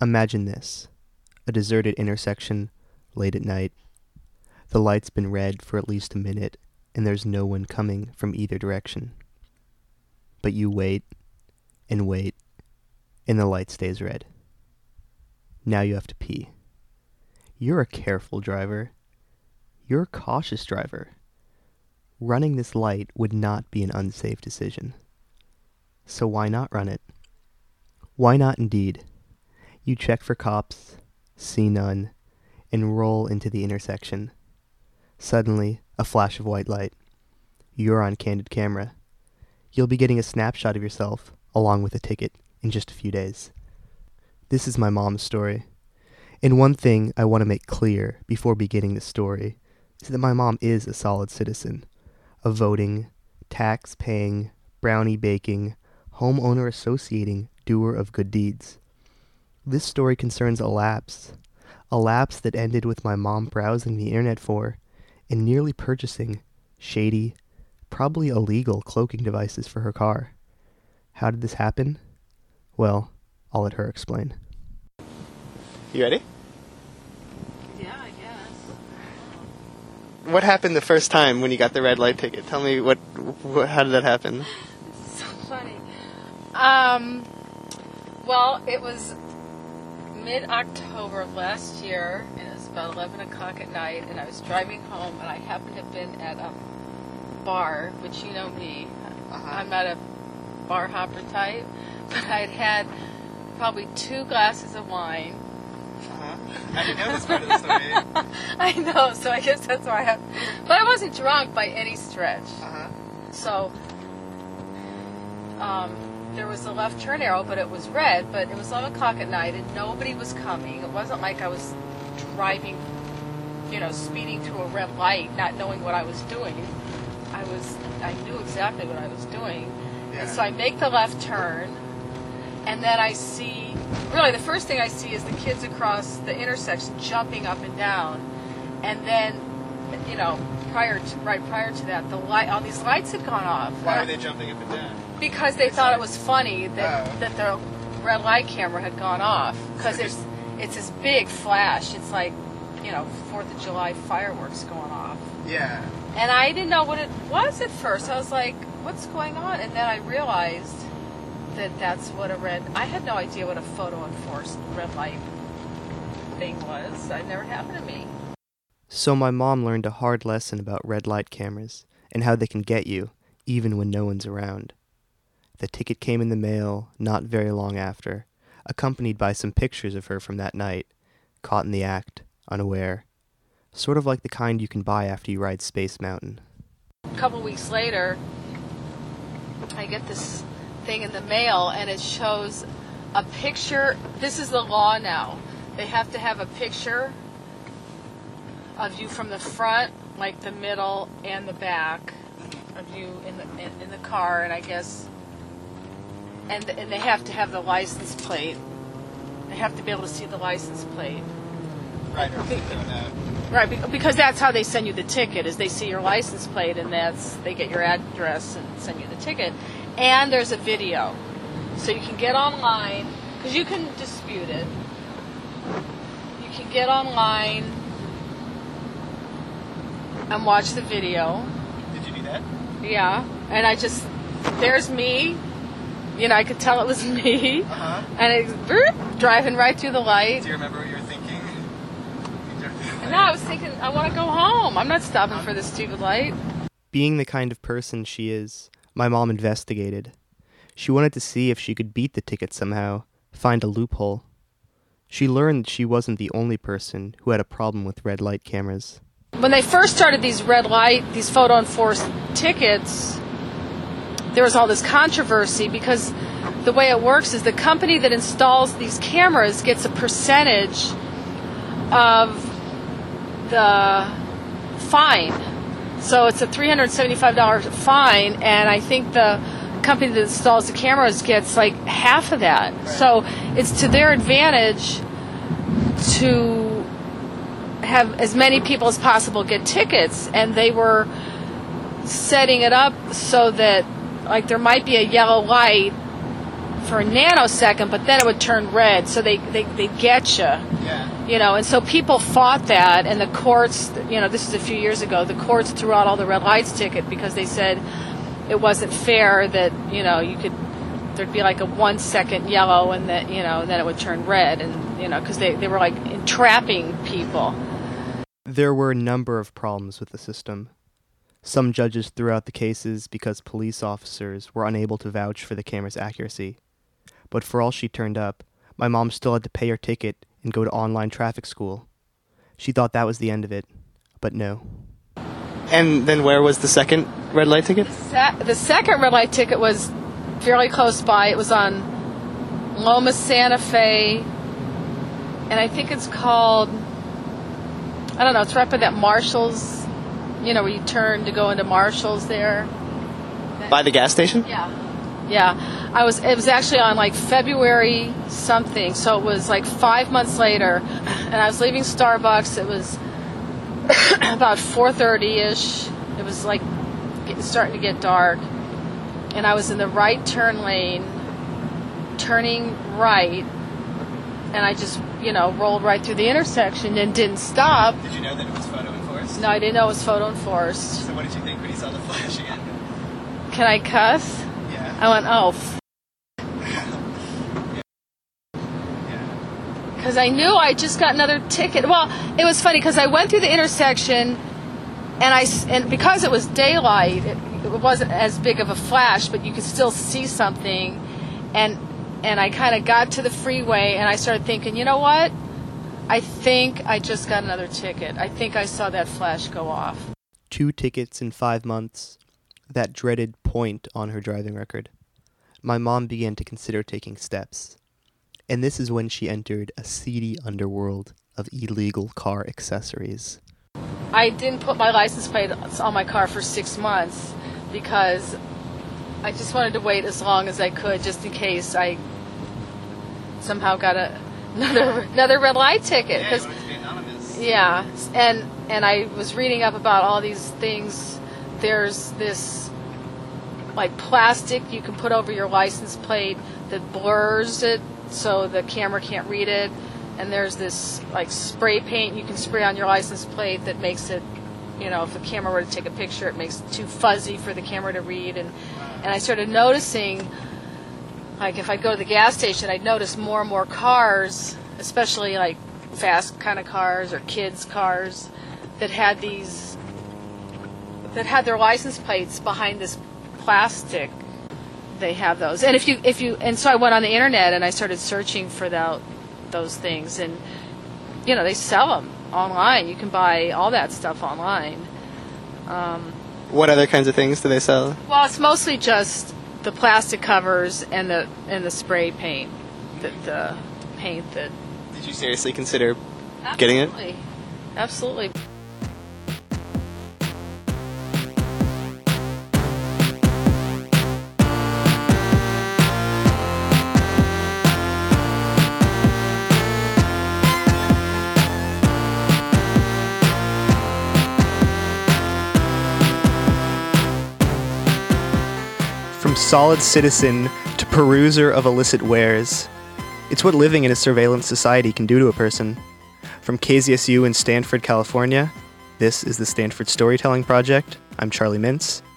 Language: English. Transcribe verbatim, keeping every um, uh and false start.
Imagine this. A deserted intersection, late at night. The light's been red for at least a minute, and there's no one coming from either direction. But you wait, and wait, and the light stays red. Now you have to pee. You're a careful driver. You're a cautious driver. Running this light would not be an unsafe decision. So why not run it? Why not indeed? You check for cops, see none, and roll into the intersection. Suddenly, a flash of white light. You're on candid camera. You'll be getting a snapshot of yourself, along with a ticket, in just a few days. This is my mom's story. And one thing I want to make clear before beginning the story is that my mom is a solid citizen, a voting, tax-paying, brownie-baking, homeowner associating doer of good deeds. This story concerns a lapse, a lapse that ended with my mom browsing the internet for and nearly purchasing shady, probably illegal cloaking devices for her car. How did this happen? Well, I'll let her explain. You ready? Yeah, I guess. What happened the first time when you got the red light ticket? Tell me what, what how did that happen? This is so funny. Um, well, it was mid-October of last year, and it was about eleven o'clock at night, and I was driving home, and I happened to have been at a bar, which you know me. Uh-huh. I'm not a bar hopper type, but I'd had probably two glasses of wine. Uh-huh. I didn't know this part of the story. I know, so I guess that's why I have... But I wasn't drunk by any stretch. Uh-huh. So, um... there was a left turn arrow, but it was red, but it was eleven o'clock at night, and nobody was coming. It wasn't like I was driving, you know, speeding through a red light, not knowing what I was doing. I was, I knew exactly what I was doing. Yeah. And so I make the left turn, and then I see, really the first thing I see is the kids across the intersection jumping up and down. And then, you know, prior to, right prior to that, the light, all these lights had gone off. Why were they jumping up and down? Because they thought it was funny that, oh. that the red light camera had gone off. Because it's, it's this big flash. It's like, you know, fourth of July fireworks going off. Yeah. And I didn't know what it was at first. I was like, what's going on? And then I realized that that's what a red... I had no idea what a photo-enforced red light thing was. It never happened to me. So my mom learned a hard lesson about red light cameras and how they can get you, even when no one's around. The ticket came in the mail not very long after, accompanied by some pictures of her from that night, caught in the act, unaware. Sort of like the kind you can buy after you ride Space Mountain. A couple weeks later, I get this thing in the mail, and it shows a picture. This is the law now. They have to have a picture of you from the front, like the middle, and the back of you in the in, in the car, and I guess... And, and they have to have the license plate. They have to be able to see the license plate. Right. Be, right, because that's how they send you the ticket, is they see your license plate, and that's they get your address and send you the ticket. And there's a video. So you can get online, because you can dispute it. You can get online and watch the video. Did you do that? Yeah. And I just, there's me. You know, I could tell it was me. Uh-huh. And it's driving right through the light. Do you remember what you were thinking? You no, I was thinking, I want to go home. I'm not stopping for this stupid light. Being the kind of person she is, my mom investigated. She wanted to see if she could beat the ticket somehow, find a loophole. She learned that she wasn't the only person who had a problem with red light cameras. When they first started these red light, these photo-enforced tickets, there was all this controversy because the way it works is the company that installs these cameras gets a percentage of the fine. So it's a three hundred seventy-five dollars fine, and I think the company that installs the cameras gets like half of that. Right. So it's to their advantage to have as many people as possible get tickets, and they were setting it up so that like there might be a yellow light for a nanosecond, but then it would turn red, so they they they get you. Yeah. You know, and so people fought that, and the courts, you know, this is a few years ago, the courts threw out all the red lights ticket because they said it wasn't fair that, you know, you could, there'd be like a one second yellow and that, you know, and then it would turn red, and, you know, because they, they were like entrapping people. There were a number of problems with the system. Some judges threw out the cases because police officers were unable to vouch for the camera's accuracy. But for all she turned up, my mom still had to pay her ticket and go to online traffic school. She thought that was the end of it, but no. And then where was the second red light ticket? The, se- the second red light ticket was fairly close by. It was on Loma Santa Fe, and I think it's called, I don't know, it's right by that Marshall's, you know, where you turn to go into Marshall's there. By the gas station? Yeah. Yeah. I was, it was actually on like February something, so it was like five months later, and I was leaving Starbucks. It was about four thirty-ish. It was like get, starting to get dark, and I was in the right turn lane, turning right, and I just, you know, rolled right through the intersection and didn't stop. Did you know that it was photo enforced? No, I didn't know it was photo enforced. So what did you think when you saw the flash again? Can I cuss? Yeah. I went, oh, f-. Because I knew I just got another ticket. Well, it was funny because I went through the intersection, and I and because it was daylight, it, it wasn't as big of a flash, but you could still see something. And and I kind of got to the freeway, and I started thinking, you know what? I think I just got another ticket. I think I saw that flash go off. Two tickets in five months. That dreaded point on her driving record. My mom began to consider taking steps. And this is when she entered a seedy underworld of illegal car accessories. I didn't put my license plate on my car for six months because I just wanted to wait as long as I could just in case I somehow got a, another another red light ticket. Yeah, you wanted to be anonymous. Yeah, and, and I was reading up about all these things. There's this like plastic you can put over your license plate that blurs it so the camera can't read it, and there's this like spray paint you can spray on your license plate that makes it, you know, if the camera were to take a picture, it makes it too fuzzy for the camera to read. And and I started noticing, like if I go to the gas station, I'd notice more and more cars, especially like fast kind of cars or kids cars, that had these that had their license plates behind this plastic. They have those, and if you if you and so I went on the internet and I started searching for that, those things, and you know they sell them online. You can buy all that stuff online. Um, what other kinds of things do they sell? Well, it's mostly just the plastic covers and the and the spray paint, the, the paint that. Did you seriously consider Absolutely. getting it? Absolutely. From solid citizen to peruser of illicit wares. It's what living in a surveillance society can do to a person. From K Z S U in Stanford, California, this is the Stanford Storytelling Project. I'm Charlie Mintz.